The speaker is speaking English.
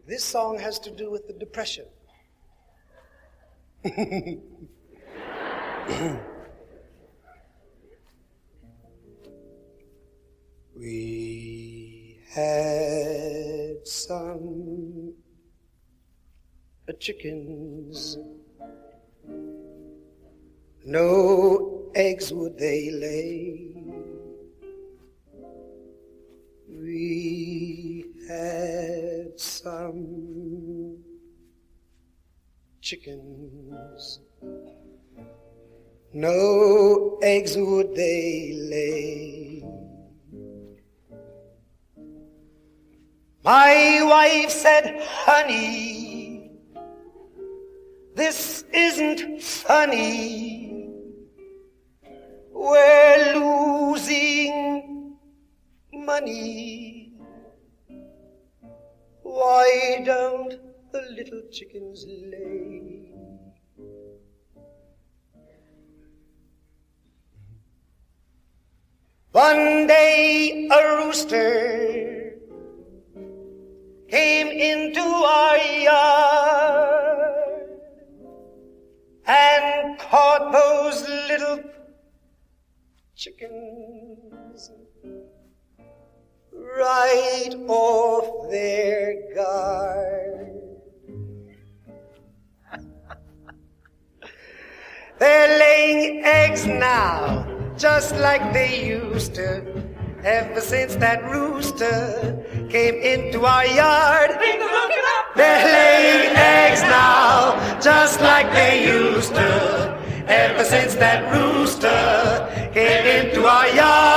This song has to do with the Depression. We had some chickens, no eggs would they lay. We had some chickens, no eggs would they lay. My wife said, honey, this isn't funny. We're losing money. Why don't the little chickens lay? One day a rooster came into our yard and caught those little chickens right off their guard. They're laying eggs now, just like they used to, ever since that rooster came into our yard. They're laying eggs now, just like they used to, ever since that rooster came into our yard.